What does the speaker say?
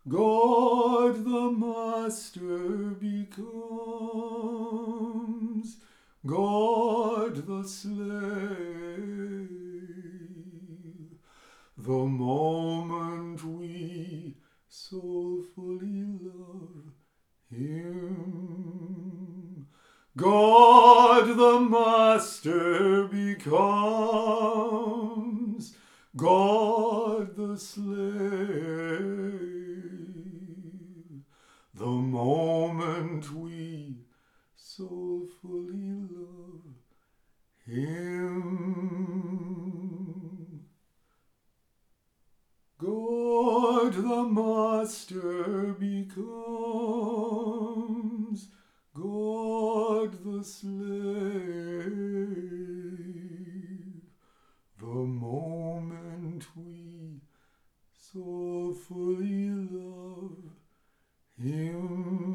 God the Master becomes God the slave. The moment we soulfully love Him, God the Master becomes God the slave. The moment we soulfully love Him, God the Master becomes God the slave. The moment we soulfully love Him.